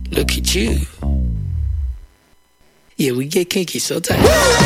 Look at you. Yeah, we get kinky so tight.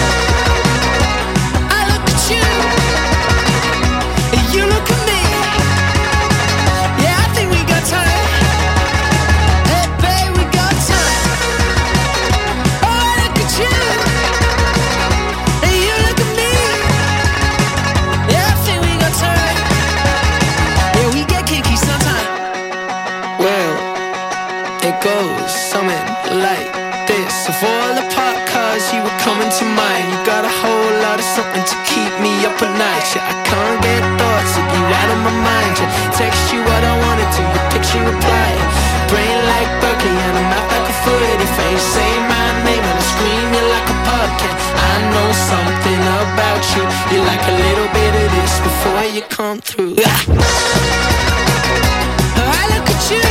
I look at you, and you look at me. Yeah, I think we got time. Hey, babe, we got time. Oh, I look at you, and you look at me. Yeah, I think we got time. Yeah, we get kinky sometime. Well, it goes something like this. Of all the pop cars you were coming to mind, you got a whole lot of something to keep me up at night. Yeah, I can't get thoughts of you out of my mind. Yeah, text you what I wanted to, your picture reply. Brain like Berkeley and a mouth like a foot. If I ain't say my name and I scream you like a pumpkin, I know something about you. You like a little bit of this before you come through. I look at you.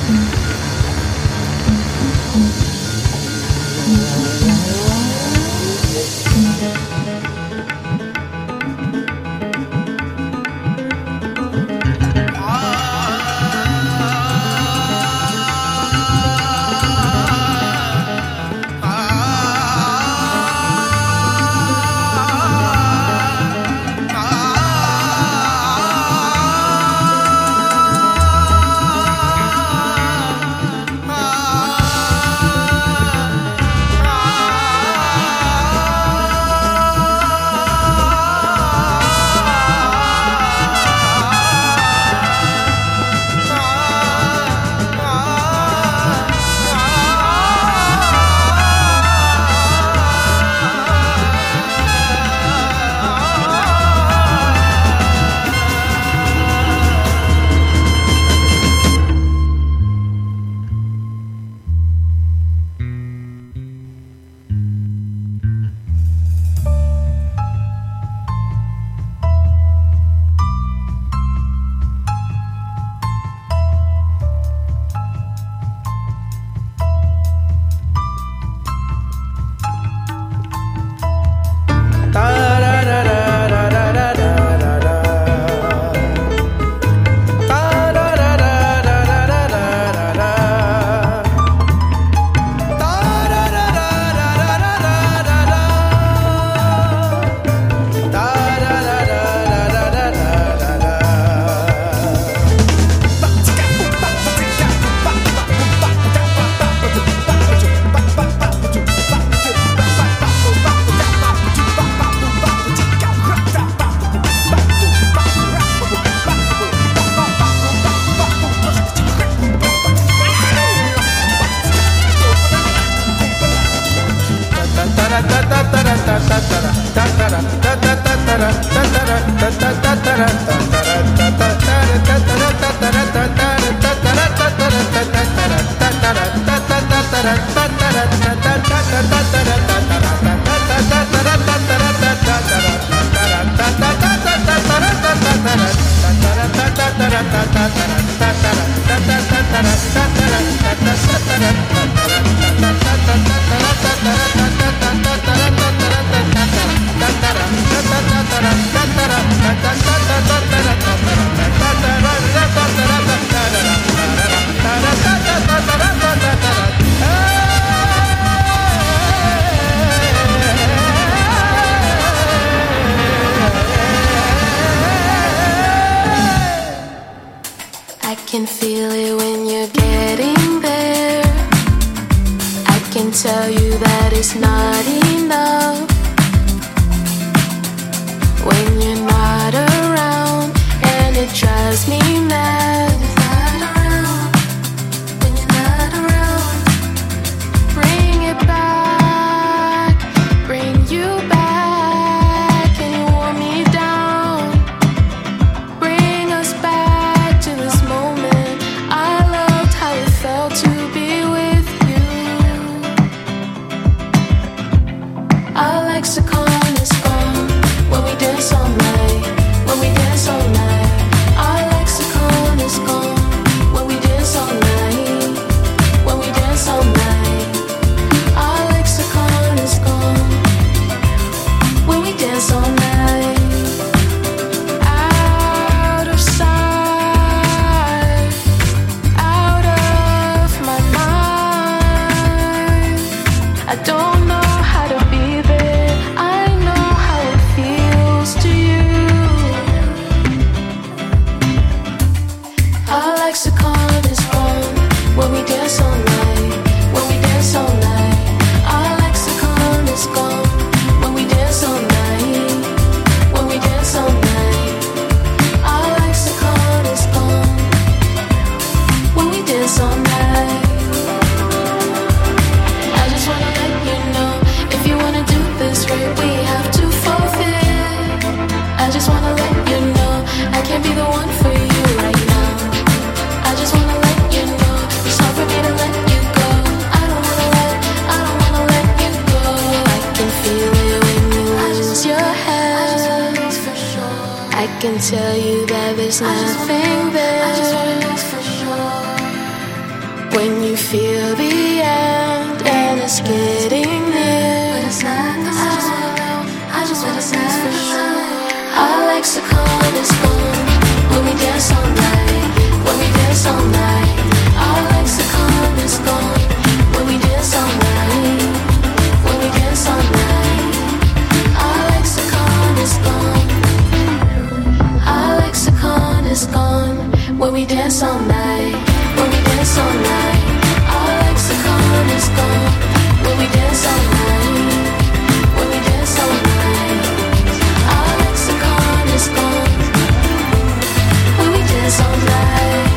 can tell you that there's nothing there. When you feel the end and it's getting near, I just wanna dance for sure. Our lexicon is gone when we dance all night. When we dance all night, our lexicon is gone when we dance all night. When we dance all night, our lexicon is gone. Our lexicon is gone when we dance all night. When we dance all night, our lexicon is gone when we dance all night. When we dance all night, our lexicon is gone when we dance all night.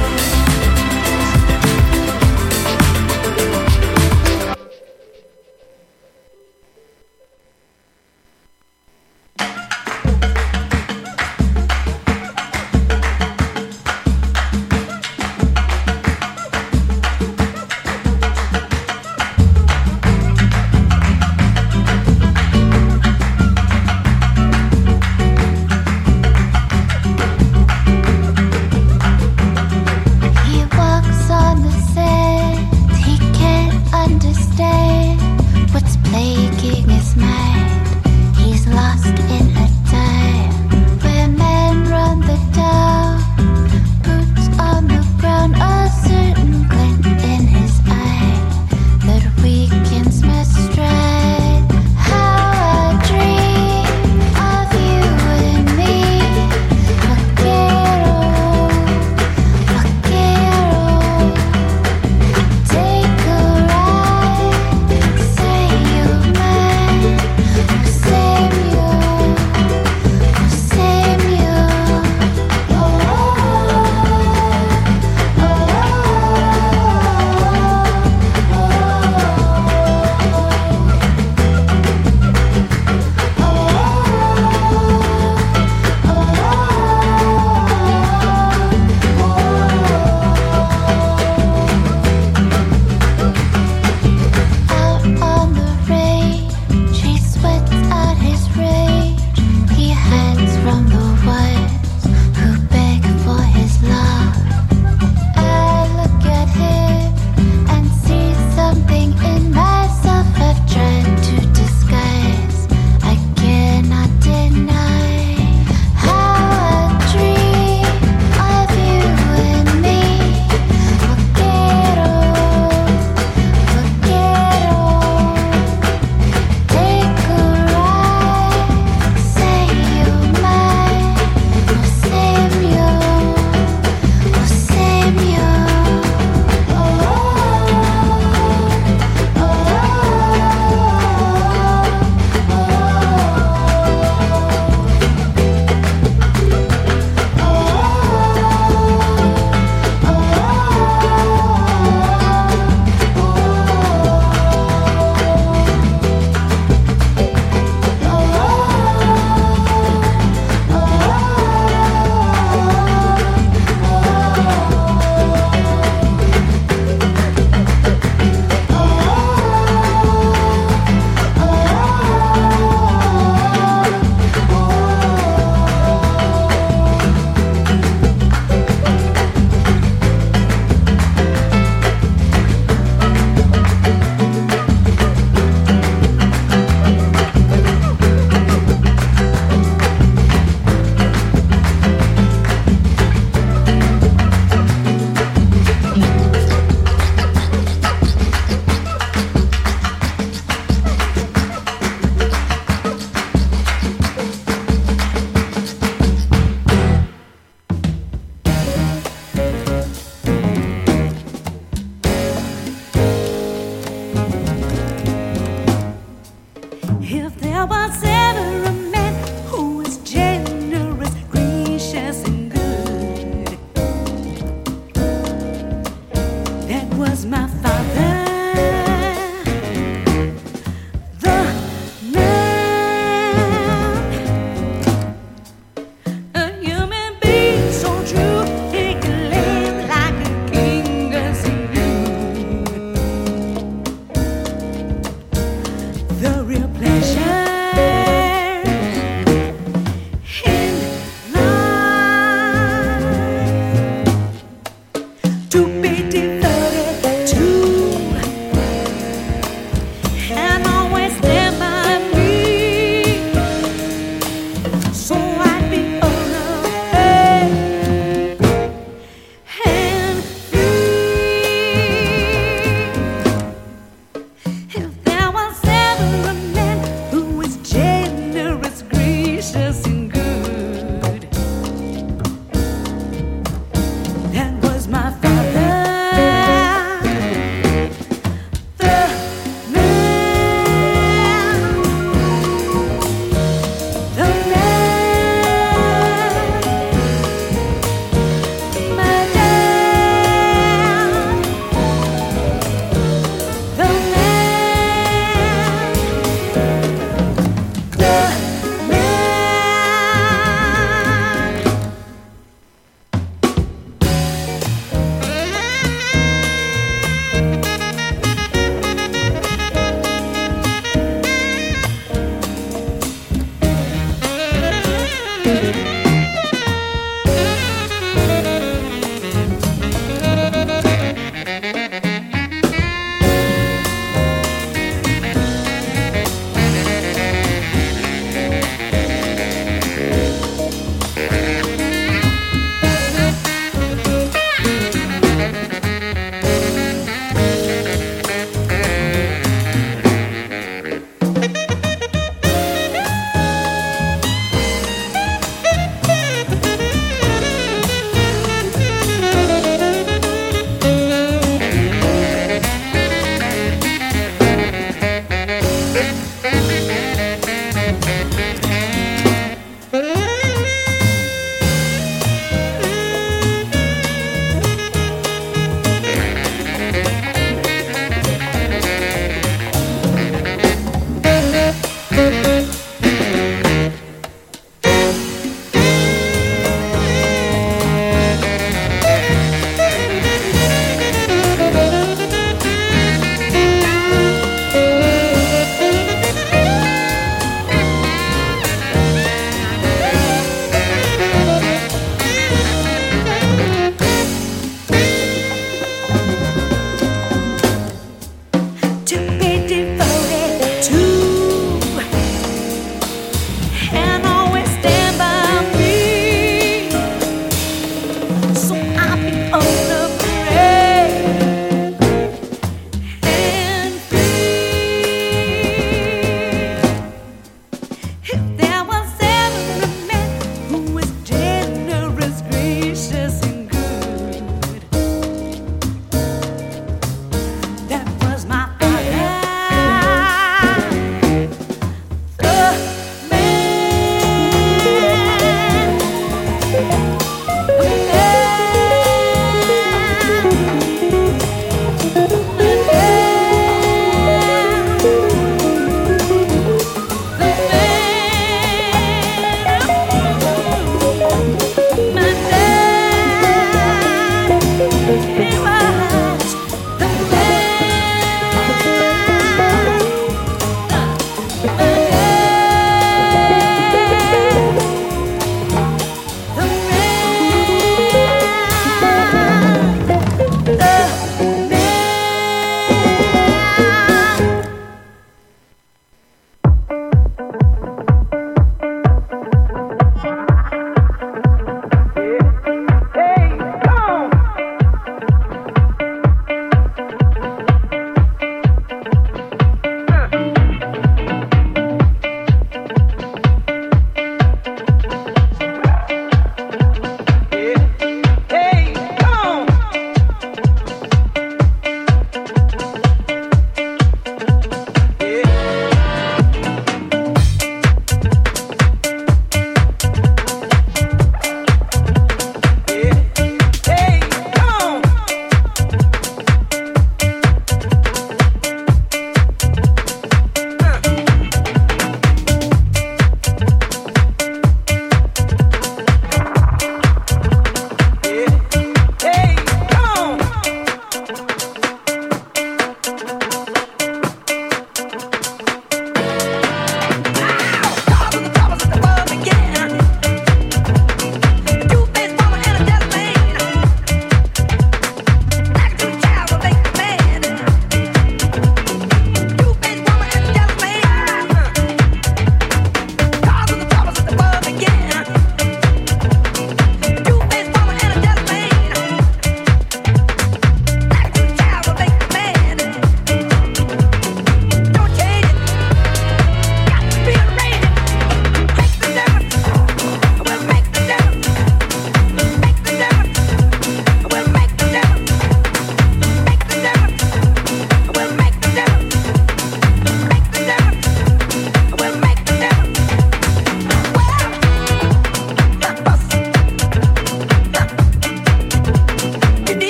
to be devoted to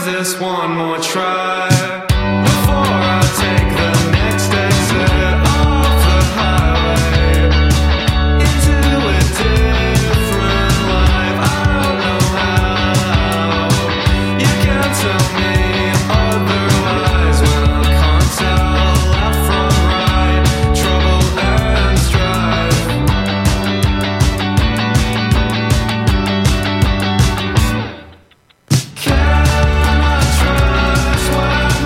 give this one more try before I take the next exit off the highway into a different life. I don't know how you can tell me otherwise when I can't tell left from right, trouble and strife. Can I trust when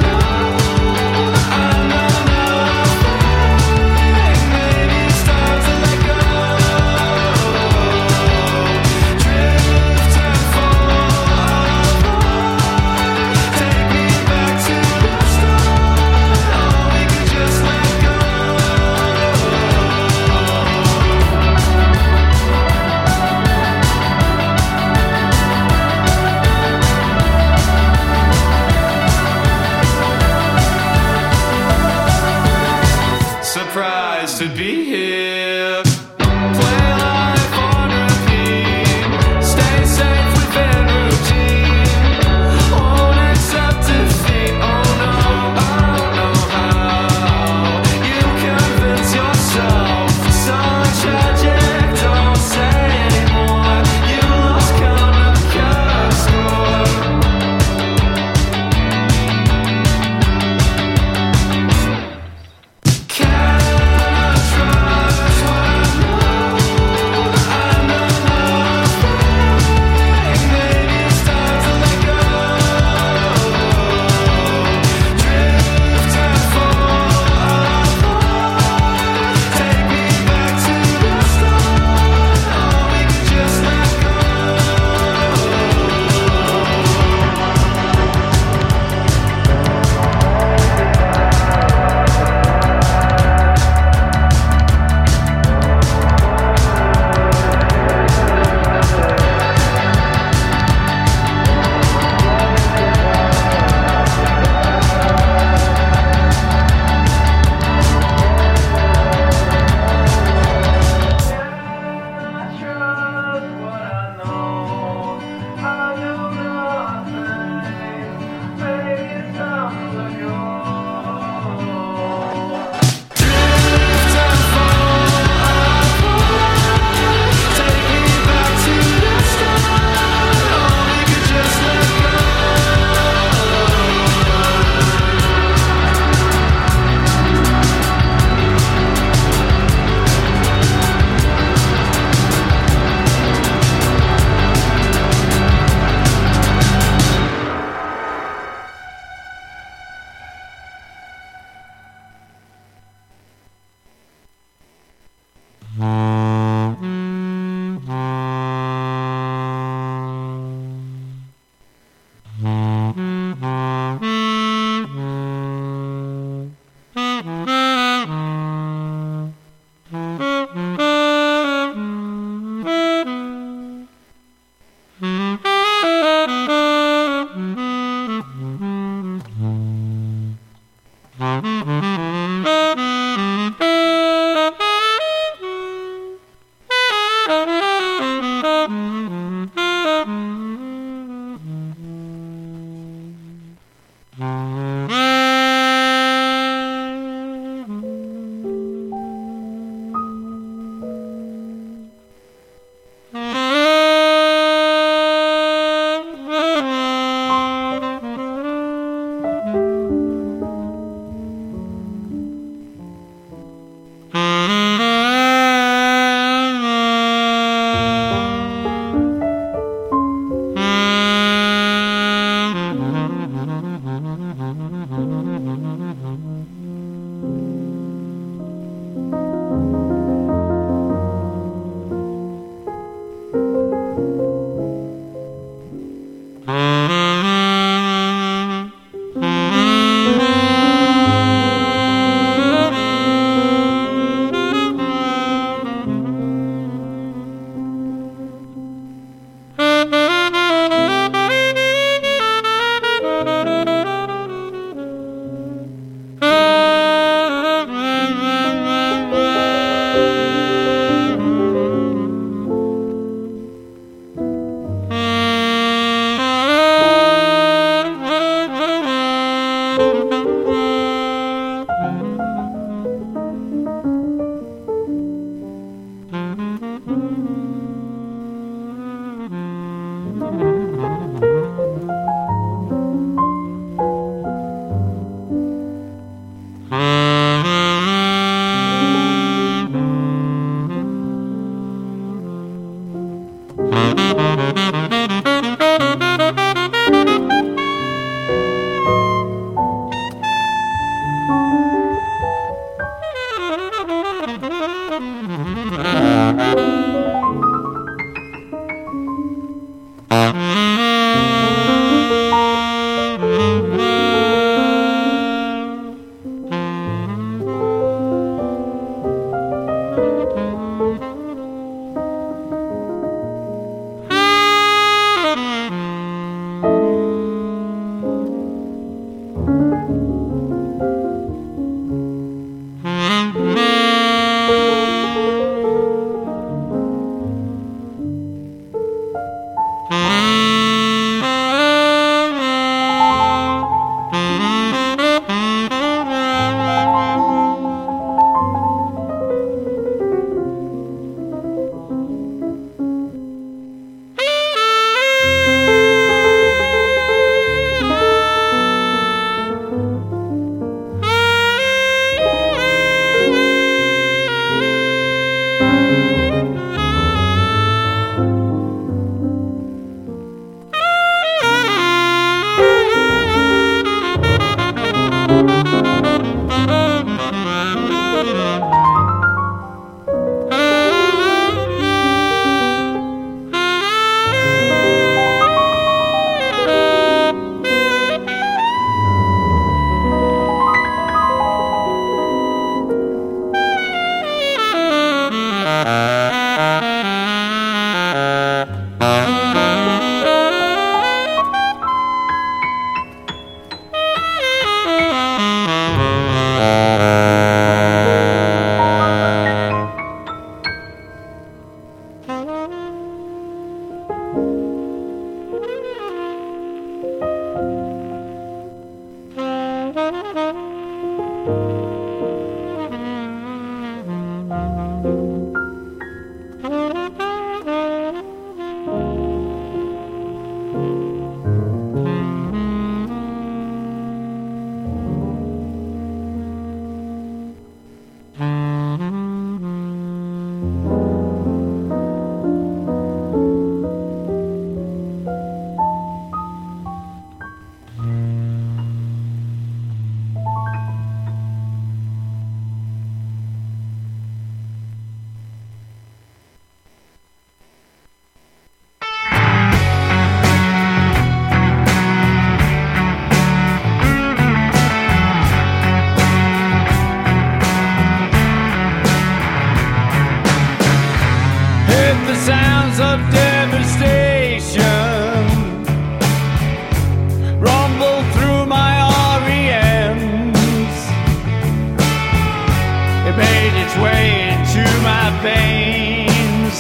veins.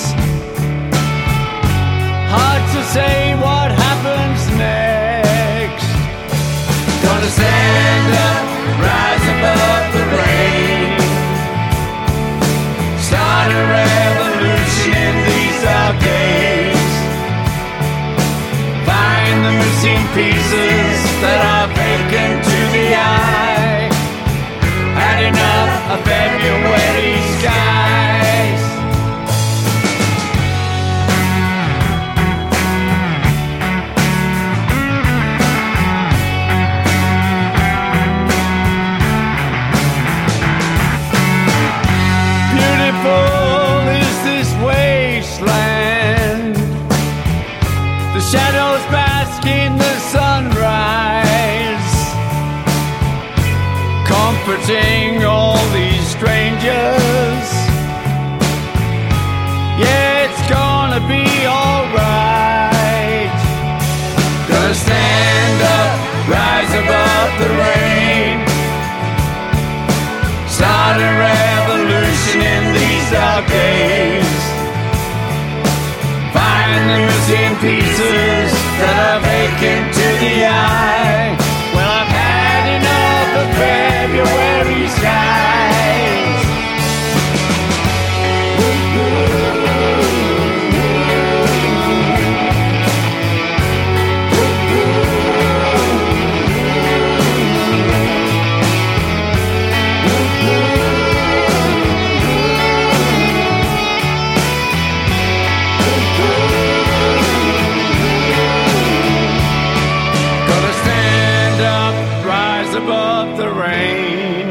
Hard to say what happens next. Gonna stand up, rise above the rain. Start a revolution in these dark days. Find the missing pieces that are vacant to the eye. Had enough of February skies. Beautiful is this wasteland. The shadows bask in the sunrise, comforting all these strangers. Yeah, it's gonna be alright. Gonna stand up, rise above the rain. Start a revolution in these dark days. Find the missing pieces that are vacant to the eye. Well, I've had enough of February skies. Gonna stand up, rise above the rain.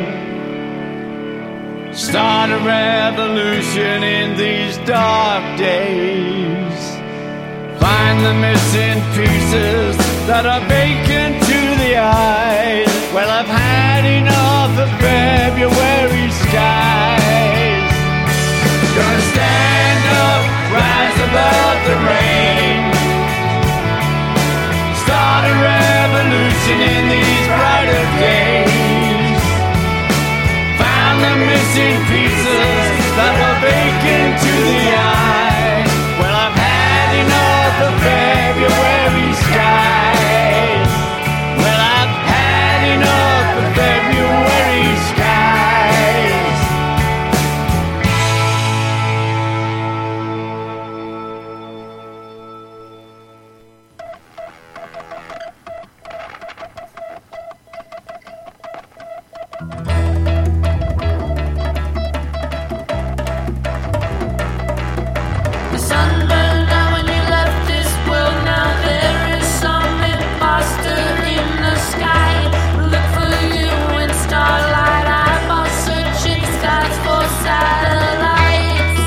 Start a revolution in these dark days. Find the missing pieces that are vacant to the eyes. Well, I've had enough of February skies. Gonna stand up, rise above the rain. Start a revolution in these brighter days. Found the missing pieces that were vacant to the eye. Well, I've had enough of February skies. Well, I've had enough of February skies. The sun burned out when you left this world. Now there is some imposter in the sky. Look for you in starlight. Eyeball searching skies for satellites.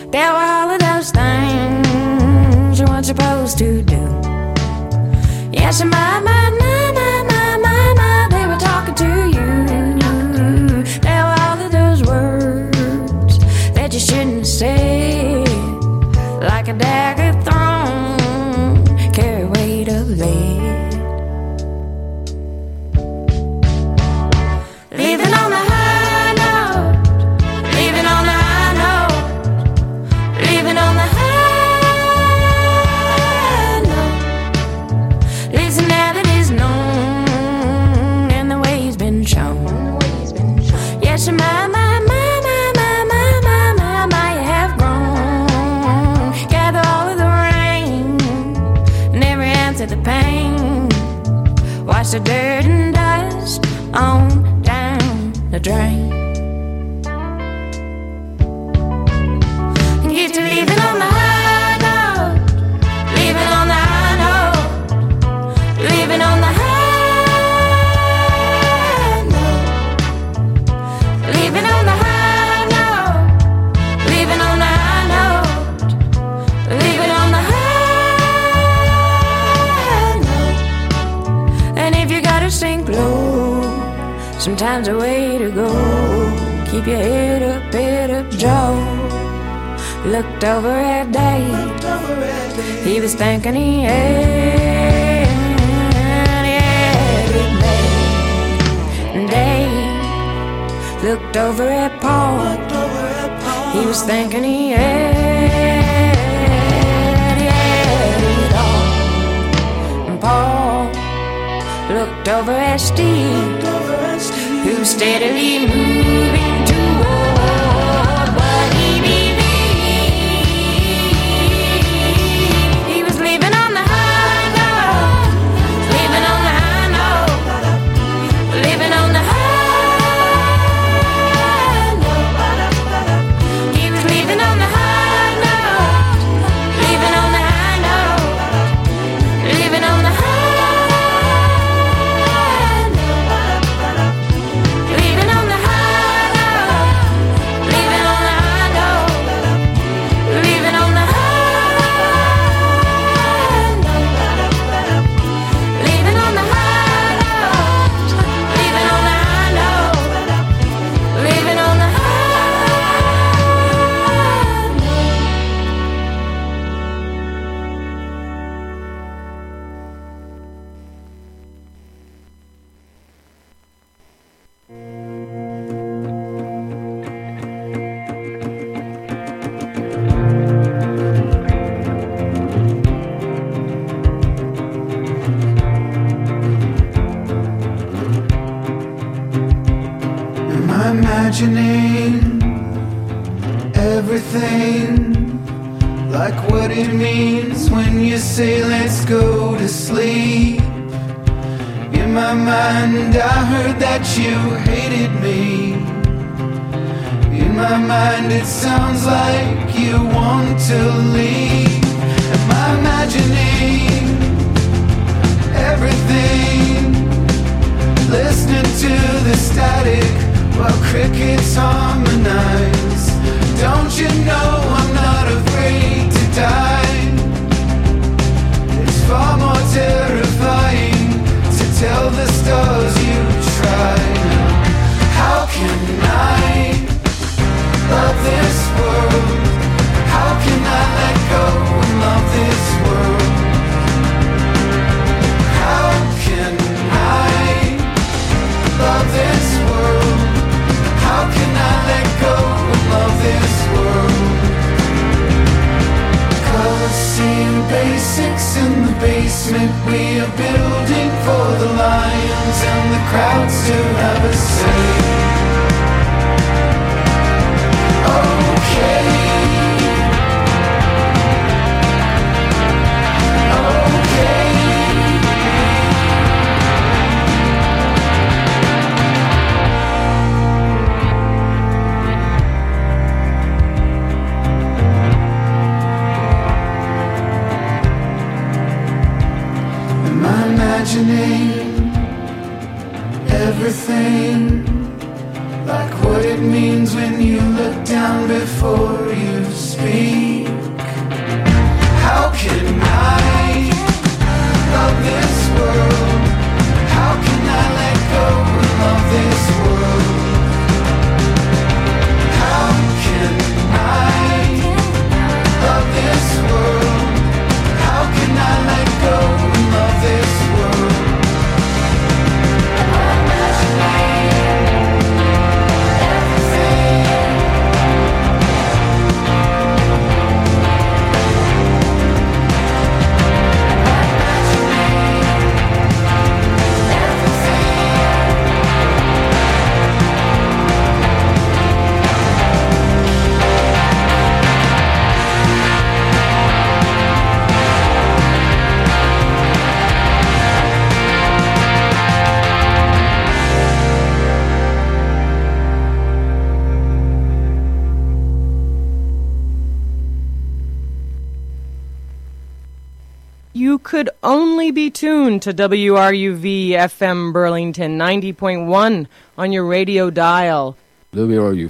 There were all of those things you weren't supposed to do. Yes, and my, they were talking to you. There were all of those words that you shouldn't say, like a dagger thrown, carry weight of lead. Leaving on the high note, leaving on the high note, leaving on the high note. Listen, now that it's known and the way he's been shown. Yes, my, you have grown. Gather all of the rain and every ounce of the pain. Wash the dirt and dust on down the drain. Get to leaving on the high note, leaving on the high note, leaving on the high note, leaving on the high note, leaving on the high note, leaving on the high note. And if you gotta sink low, sometimes the way to go, keep your head up, Joe. Looked over at Dave, he was thinking he had it made. And Dave looked over at Paul, he was thinking he had it all. And Paul looked over at Steve, who was steadily moving toward what he believed. He was leaving on the high note, leaving on the high note, leaving on the high note. He was leaving on the high note, leaving on the high note, leaving on the high note. Leaving on the high note, leaving on the high note, leaving on the high note, leaving on the high note, leaving on the high note, leaving on the high note. Am I imagining everything like what it means when you say let's go to sleep? In my mind I heard that you hated me. In my mind it sounds like you want to leave. Am I imagining everything? Listening to the static while crickets harmonize. Don't you know I'm not afraid to die? It's far more terrifying to tell the stars you tried. How can I love this world? How can I let go and love this world? How can I love this world? How can I let go and love this world? Colors seeing basics in the basement. We are building for the lions and the crowds to have a say. Okay. Am I imagining everything? could only be tuned to WRUV FM Burlington 90.1 on your radio dial. WRUV